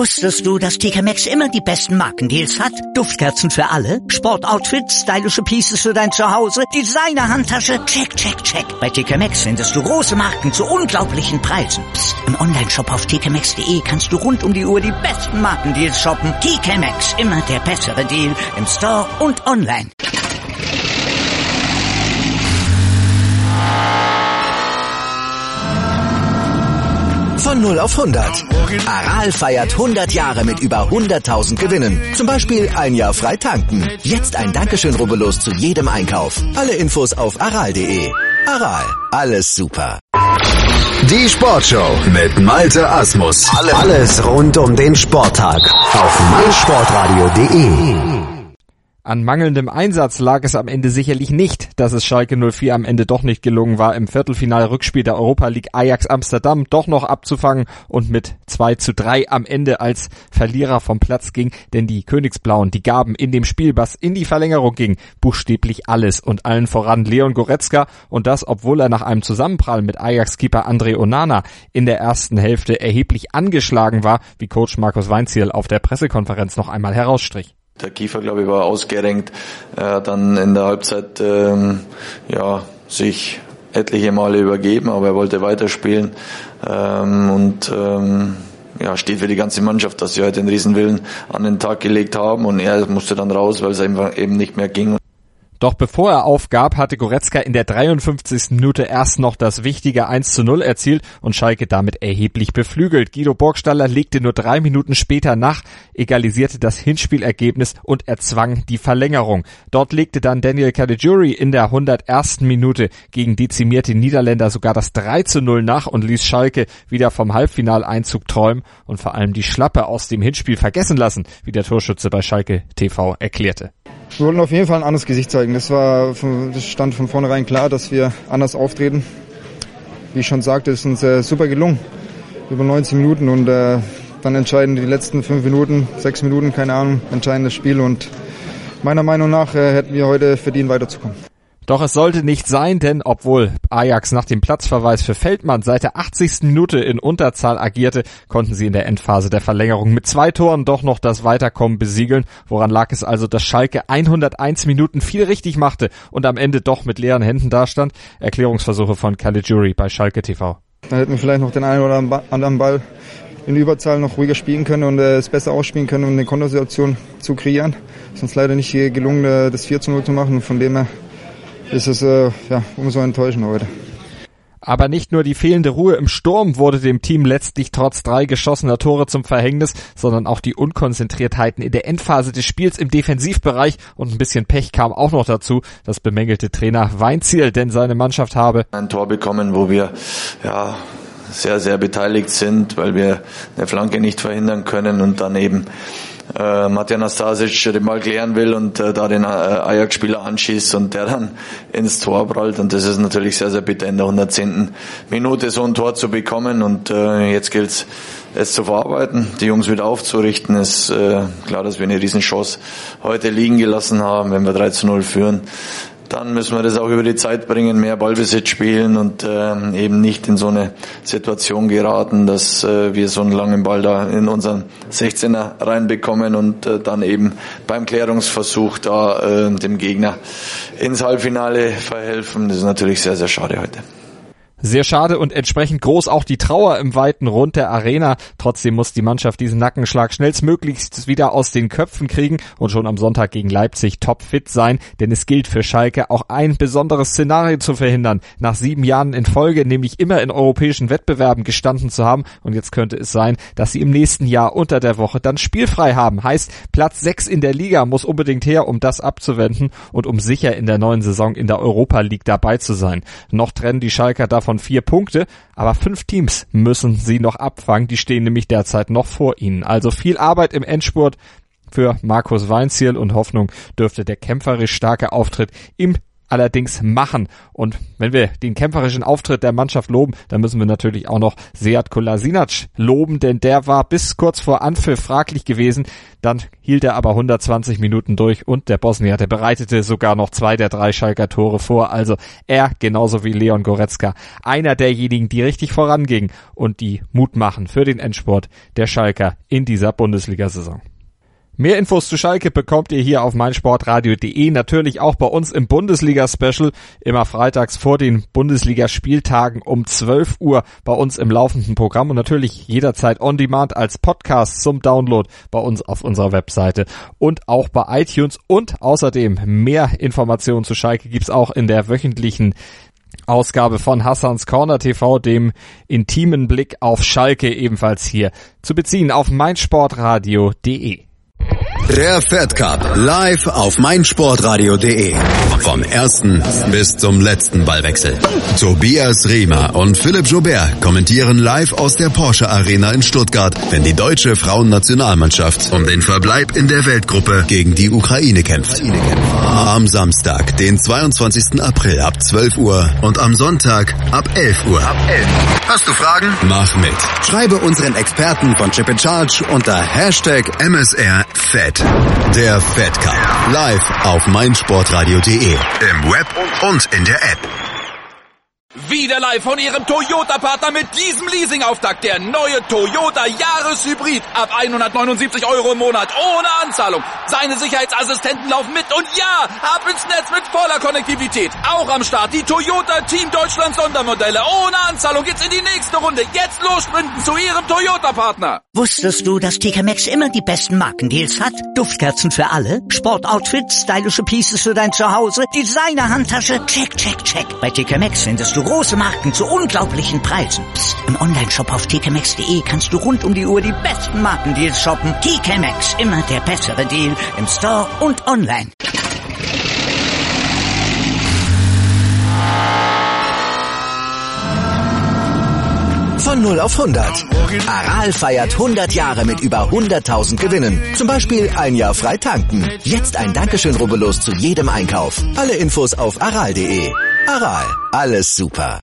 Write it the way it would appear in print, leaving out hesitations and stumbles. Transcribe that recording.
Wusstest du, dass TK Maxx immer die besten Markendeals hat? Duftkerzen für alle, Sportoutfits, stylische Pieces für dein Zuhause, Designer-Handtasche, check, check, check. Bei TK Maxx findest du große Marken zu unglaublichen Preisen. Psst. Im Onlineshop auf tkmaxx.de kannst du rund um die Uhr die besten Markendeals shoppen. TK Maxx, immer der bessere Deal im Store und online. Von 0 auf 100. Aral feiert 100 Jahre mit über 100.000 Gewinnen. Zum Beispiel ein Jahr frei tanken. Jetzt ein Dankeschön, rubbellos zu jedem Einkauf. Alle Infos auf aral.de. Aral, alles super. Die Sportshow mit Malte Asmus. Alles rund um den Sporttag auf meinsportradio.de. An mangelndem Einsatz lag es am Ende sicherlich nicht, dass es Schalke 04 am Ende doch nicht gelungen war, im Viertelfinal-Rückspiel der Europa League Ajax Amsterdam doch noch abzufangen und mit 2:3 am Ende als Verlierer vom Platz ging, denn die Königsblauen, die gaben in dem Spiel, was in die Verlängerung ging, buchstäblich alles und allen voran Leon Goretzka, und das, obwohl er nach einem Zusammenprall mit Ajax-Keeper Andre Onana in der ersten Hälfte erheblich angeschlagen war, wie Coach Markus Weinzierl auf der Pressekonferenz noch einmal herausstrich. Der Kiefer, glaube ich, war ausgerenkt. Er hat dann in der Halbzeit sich etliche Male übergeben, aber er wollte weiterspielen steht für die ganze Mannschaft, dass sie heute einen Riesenwillen an den Tag gelegt haben, und er musste dann raus, weil es eben nicht mehr ging. Doch bevor er aufgab, hatte Goretzka in der 53. Minute erst noch das wichtige 1:0 erzielt und Schalke damit erheblich beflügelt. Guido Burgstaller legte nur 3 Minuten später nach, egalisierte das Hinspielergebnis und erzwang die Verlängerung. Dort legte dann Daniel Caligiuri in der 101. Minute gegen dezimierte Niederländer sogar das 3:0 nach und ließ Schalke wieder vom Halbfinaleinzug träumen und vor allem die Schlappe aus dem Hinspiel vergessen lassen, wie der Torschütze bei Schalke TV erklärte. Wir wollten auf jeden Fall ein anderes Gesicht zeigen. Das stand von vornherein klar, dass wir anders auftreten. Wie ich schon sagte, ist uns super gelungen. Über 90 Minuten und dann entscheiden die letzten 5 Minuten, 6 Minuten, keine Ahnung, entscheiden das Spiel, und meiner Meinung nach hätten wir heute verdient, weiterzukommen. Doch es sollte nicht sein, denn obwohl Ajax nach dem Platzverweis für Feldmann seit der 80. Minute in Unterzahl agierte, konnten sie in der Endphase der Verlängerung mit 2 Toren doch noch das Weiterkommen besiegeln. Woran lag es also, dass Schalke 101 Minuten viel richtig machte und am Ende doch mit leeren Händen dastand? Erklärungsversuche von Caligiuri bei Schalke TV. Da hätten wir vielleicht noch den einen oder anderen Ball in Überzahl noch ruhiger spielen können und es besser ausspielen können, um eine Kontersituation zu kreieren. Es ist uns leider nicht gelungen, das 4:0 zu machen, von dem her ist es umso enttäuschender heute. Aber nicht nur die fehlende Ruhe im Sturm wurde dem Team letztlich trotz 3 geschossener Tore zum Verhängnis, sondern auch die Unkonzentriertheiten in der Endphase des Spiels im Defensivbereich, und ein bisschen Pech kam auch noch dazu. Das bemängelte Trainer Weinzierl, denn seine Mannschaft habe ein Tor bekommen, wo wir sehr, sehr beteiligt sind, weil wir eine Flanke nicht verhindern können und dann eben Matija Nastasic den Ball klären will und da den Ajax-Spieler anschießt und der dann ins Tor prallt, und das ist natürlich sehr, sehr bitter, in der 110. Minute so ein Tor zu bekommen, und jetzt gilt es zu verarbeiten, die Jungs wieder aufzurichten. Ist klar, dass wir eine Riesenchance heute liegen gelassen haben, wenn wir 3:0 führen. Dann müssen wir das auch über die Zeit bringen, mehr Ballbesitz spielen und eben nicht in so eine Situation geraten, dass wir so einen langen Ball da in unseren 16er reinbekommen und dann eben beim Klärungsversuch da dem Gegner ins Halbfinale verhelfen. Das ist natürlich sehr, sehr schade heute. Sehr schade und entsprechend groß auch die Trauer im weiten Rund der Arena. Trotzdem muss die Mannschaft diesen Nackenschlag schnellstmöglichst wieder aus den Köpfen kriegen und schon am Sonntag gegen Leipzig topfit sein, denn es gilt für Schalke auch ein besonderes Szenario zu verhindern. Nach 7 Jahren in Folge nämlich immer in europäischen Wettbewerben gestanden zu haben, und jetzt könnte es sein, dass sie im nächsten Jahr unter der Woche dann spielfrei haben. Heißt, Platz 6 in der Liga muss unbedingt her, um das abzuwenden und um sicher in der neuen Saison in der Europa League dabei zu sein. Noch trennen die Schalker davon 4 Punkte, aber 5 Teams müssen sie noch abfangen, die stehen nämlich derzeit noch vor ihnen. Also viel Arbeit im Endspurt für Markus Weinzierl, und Hoffnung dürfte der kämpferisch starke Auftritt im allerdings machen. Und wenn wir den kämpferischen Auftritt der Mannschaft loben, dann müssen wir natürlich auch noch Sead Kolasinac loben, denn der war bis kurz vor Anpfiff fraglich gewesen. Dann hielt er aber 120 Minuten durch und der Bosnier, der bereitete sogar noch 2 der 3 Schalker Tore vor. Also er, genauso wie Leon Goretzka, einer derjenigen, die richtig vorangingen und die Mut machen für den Endspurt der Schalker in dieser Bundesliga-Saison. Mehr Infos zu Schalke bekommt ihr hier auf meinsportradio.de, natürlich auch bei uns im Bundesliga-Special, immer freitags vor den Bundesliga-Spieltagen um 12 Uhr bei uns im laufenden Programm und natürlich jederzeit on demand als Podcast zum Download bei uns auf unserer Webseite und auch bei iTunes. Und außerdem mehr Informationen zu Schalke gibt's auch in der wöchentlichen Ausgabe von Hassans Corner TV, dem intimen Blick auf Schalke, ebenfalls hier zu beziehen auf meinsportradio.de. Der Fed Cup live auf meinsportradio.de. Vom ersten bis zum letzten Ballwechsel. Tobias Riemer und Philipp Joubert kommentieren live aus der Porsche Arena in Stuttgart, wenn die deutsche Frauennationalmannschaft um den Verbleib in der Weltgruppe gegen die Ukraine kämpft. Am Samstag, den 22. April ab 12 Uhr und am Sonntag ab 11 Uhr. Hast du Fragen? Mach mit. Schreibe unseren Experten von Chip & Charge unter #MSRFed. Der Fed Cup. Live auf meinsportradio.de. Im Web und in der App. Wieder live von Ihrem Toyota-Partner mit diesem Leasing-Auftakt. Der neue Toyota Jahreshybrid. Ab 179 € im Monat. Ohne Anzahlung. Seine Sicherheitsassistenten laufen mit. Und ja, ab ins Netz mit voller Konnektivität. Auch am Start die Toyota Team Deutschland Sondermodelle. Ohne Anzahlung geht's in die nächste Runde. Jetzt los sprinten zu Ihrem Toyota-Partner. Wusstest du, dass TK Maxx immer die besten Markendeals hat? Duftkerzen für alle, Sportoutfits, stylische Pieces für dein Zuhause, Designer-Handtasche, check, check, check. Bei TK Maxx findest du große Marken zu unglaublichen Preisen. Psst. Im Onlineshop auf tkmaxx.de kannst du rund um die Uhr die besten Markendeals shoppen. TK Maxx, immer der bessere Deal im Store und online. Von 0 auf 100. Aral feiert 100 Jahre mit über 100.000 Gewinnen. Zum Beispiel ein Jahr frei tanken. Jetzt ein Dankeschön, rubbellos zu jedem Einkauf. Alle Infos auf aral.de. Aral, alles super.